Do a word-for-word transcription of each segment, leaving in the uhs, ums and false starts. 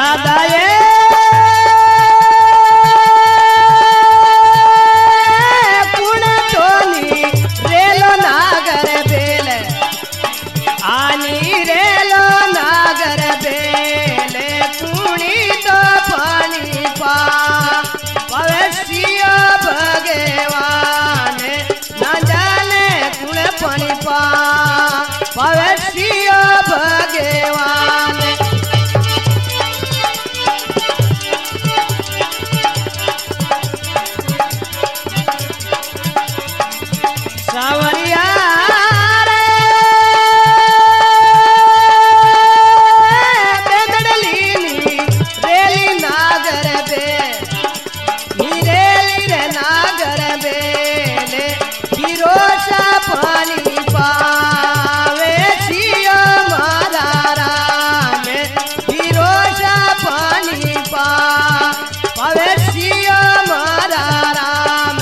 राधाए कुण तोनी रेलो नागर बेल आनी रेलो नागर बेल कुणी तो पानी पा भविष्य भगवान न जाने कुण पानी पा भविष्य भगवान सावरिया रे बेदड़लीनी रेली नागर बे नी रेली रे नागर बेले हिरोसा पानी पावे सियो मारा राम हिरोसा पानी पा पावे सियो मारा राम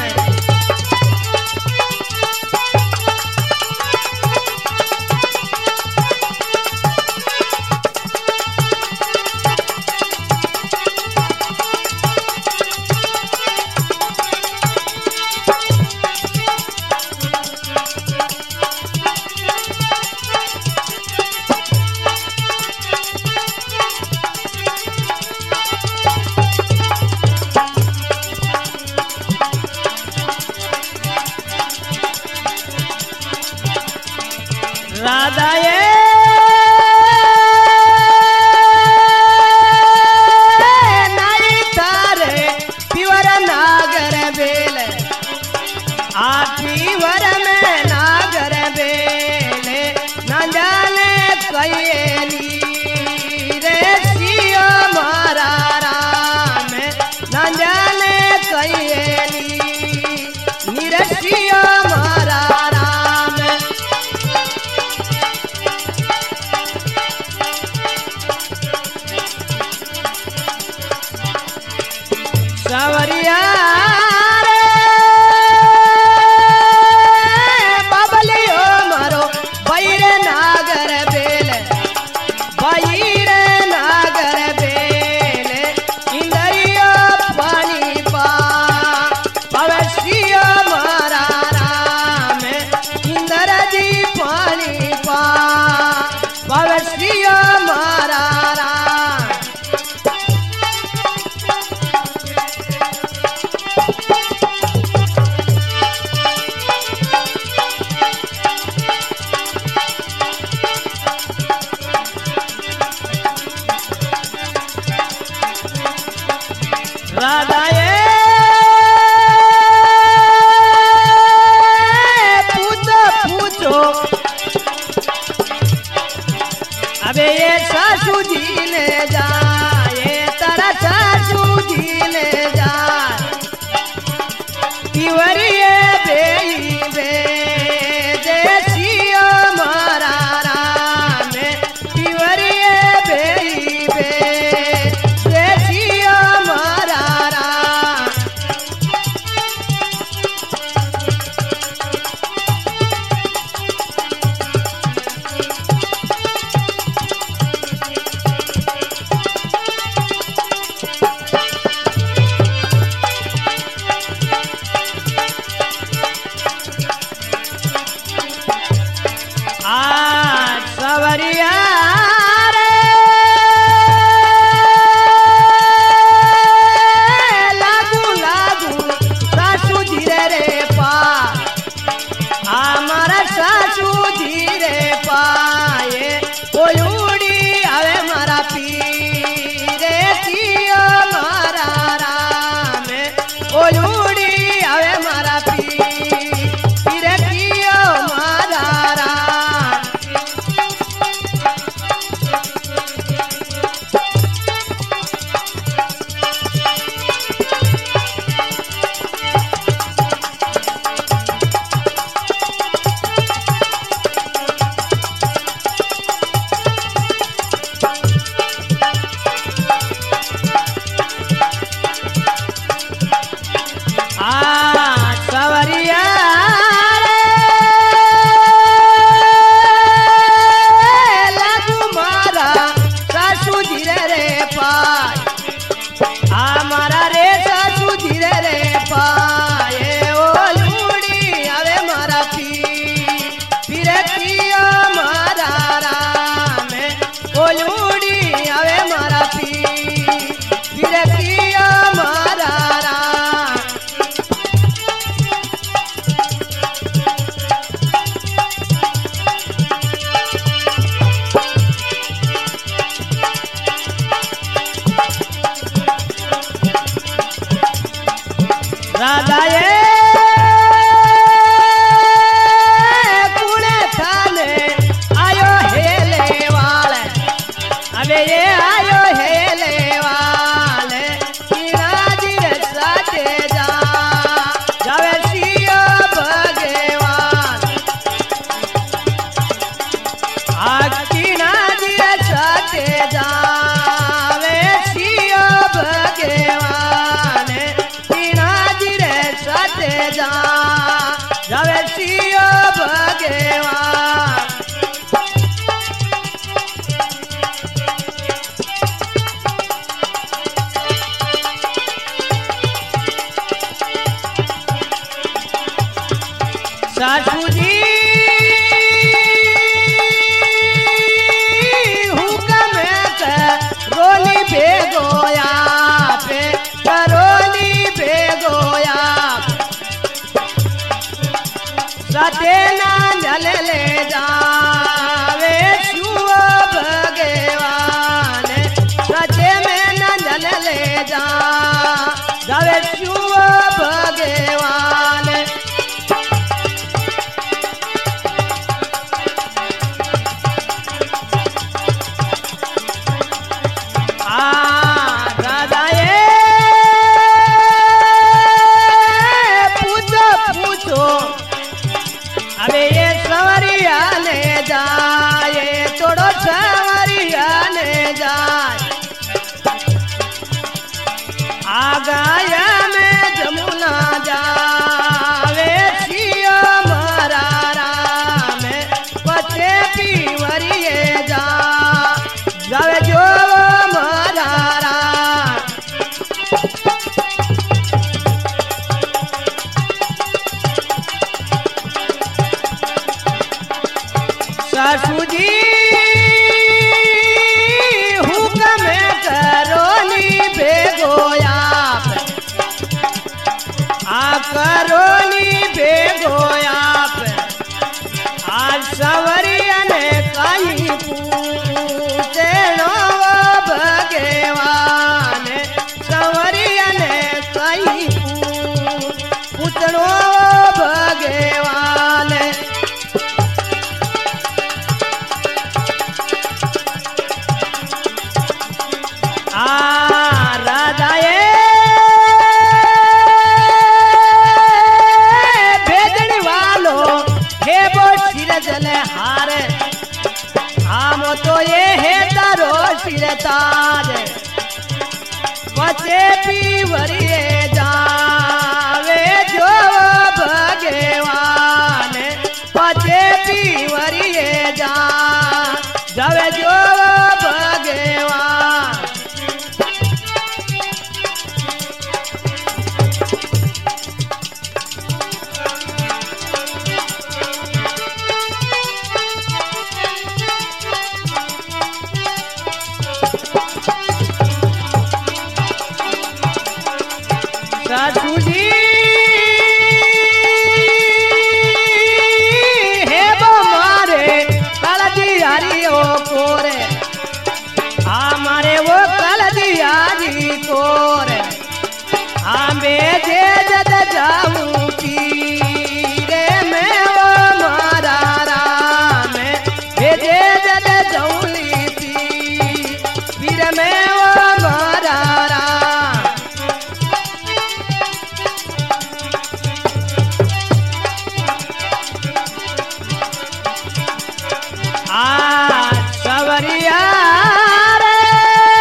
राधाए नाई तारे पिवर नागर बेल आ पिवर में नागर बेल न जाने कयली रे सियो मारा राम न जाने कयली निरसियो मारा राम सावरिया रे बाबलियो मारो बैरे नागर बेल बैरे नागर बेल इंदरियो पानी पा भविष्य मारा राम इंदर जी पानी पा भविष्य मारा राम राधाए पूछो पूछो अबे ये सासू जी ने जाए तारा सासू जी ने जाए तिवरिए बेई बे जैसियो मारा राम तिवरिए बेई बे जैसियो मारा राम राधा ये कुणे थाने आयो हेले वाले अबे ये आयो हेले वाले किराजी रे साथे जा जावे सियो भगवान आ किराजी रे साथे जावे सियो भगवान किराजी रे साथे जा जावे सियो भगवान सासू जी हुक्म करोली बेगोया पे करोली बेगोया सते ना जल ले जावे छुओ भगवान सचे में न जल ले जा जावे छुओ भगवान अबे ये सवरिया ने जाए तोड़ो सवरिया ने जाए आगाया में जमुना जावे सियो मरारा में पचे पीवरिए जा जावे जो मरारा सासू जी हुक्म करोली बेगोया आ करोली बेगोया आज सवरिया ने कहीं पूछे नो भगवान सवरिया ने कहीं पूछनो भगवान राधा ये भेजने वालों हे वो सिर जले हारे हम तो ये है तारो सिर तारे पचे पीवरिए जावे जो भगवान पचे पीवरिए जा जावे जो भगवान सासू जी हे वो मारे कलदियारियों कोरे हमारे वो कलदियारी कोरे हमें जे जद जाऊं पीरे में वो मारा राम हे जे जद जाऊंली पी पीर में वो मारा राम आ सवरिया रे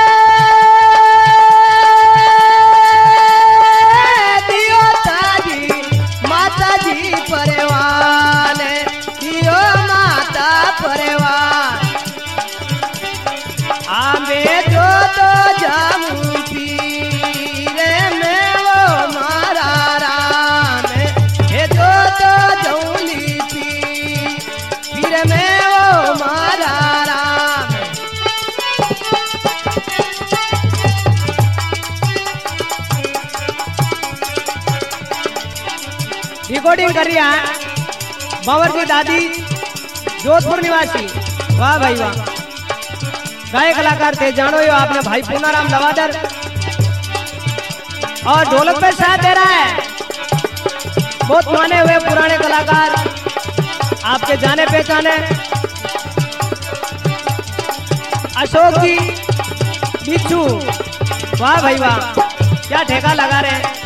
दियो ताजी माता जी परवान दियो माता परवान आमे जो तो जाऊं पीरे में वो मारा राम हे जो तो जाऊंली पी पीर में मारा राम रिकॉर्डिंग कर रही है बावर की दादी जोधपुर निवासी वाह भाई वाह गाय कलाकार थे जानो यो आपने भाई पूनाराम लवादर और ढोलक पे साथ दे रहा है बहुत माने हुए पुराने कलाकार आपके जाने पहचाने अशोक जी बिच्छू, वाह भाई वाह, क्या ठेका लगा रहे हैं।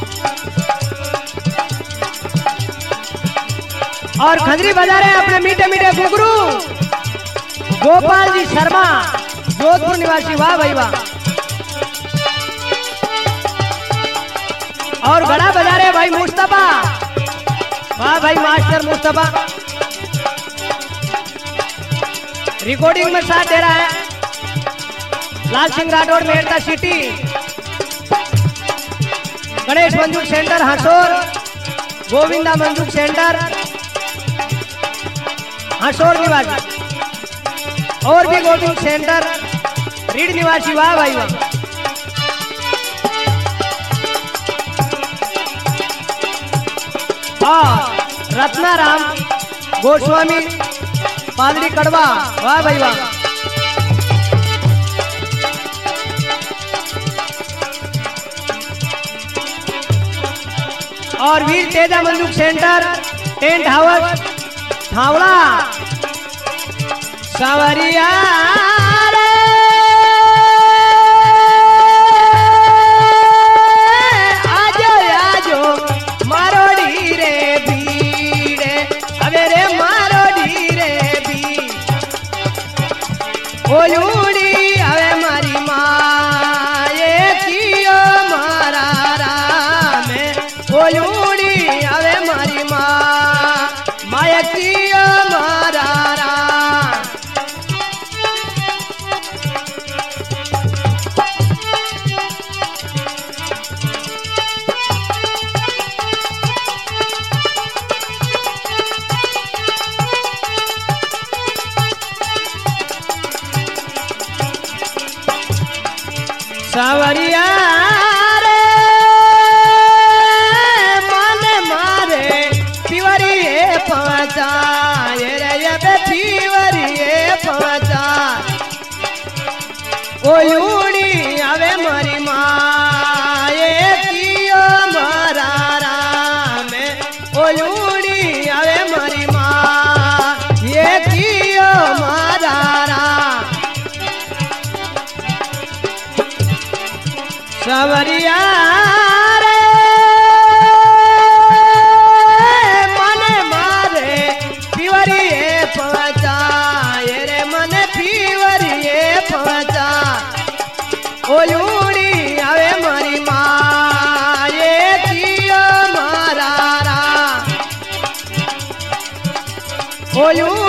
और खंजरी बजा रहे हैं अपने मीठे मीठे घुंघरू गोपाल जी शर्मा, जोधपुर निवासी, वाह भाई वाह। और घड़ा बजा रहे हैं भाई मुस्तफा, वाह भाई मास्टर मुस्तफा। रिकॉर्डिंग में साथ दे रहा है Lal Singh Rathore Mehta city, Ganesh Manjuk centre Hasor, Govinda Manjuk centre Hasor निवासी, और भी गोविंद सेंटर रीड निवासी, वाह भाई वाह। और रत्नाराम गोस्वामी पादरी कड़वा, वाह भाई वाह। और Veer Teja Manjuk centre tent house Thawda, सावरिया रे आजो आजो मारोड़ी रे भीड़े, अबे रे मारोड़ी रे भी ओलूड़ी, अबे मारी माँ ये कियो मारा राम ओलूड़ी, अबे मारी माँ माया कियो मारा राम। सावरिया रे माने मारे पिवरिए पहुंचा, ये रे ये बे पिवरिए पहुंचा, ओलूड़ी आवे मारी माँ ये कियो मारा राम, ओलूड़ी आवे मारी माँ ये कियो मारा राम। सावरिया रे मने मारे पिवरिए पहुंचा, ये रे मने पिवरिए पहुंचा, ओलूड़ी आवे मारी माँ ये कियो मारा राम, ओलू